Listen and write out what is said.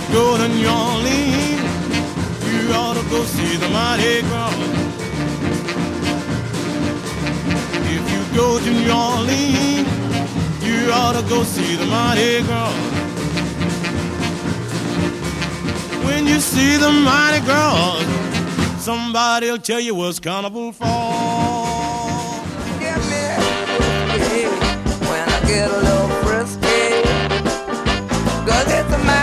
go to New Orleans, you ought to go see the Mardi Gras. If you go to New Orleans, you ought to go see the Mardi Gras. When you see the Mardi Gras, somebody'll tell you what's carnival for. Get me when I get a little frisky, 'cause it's a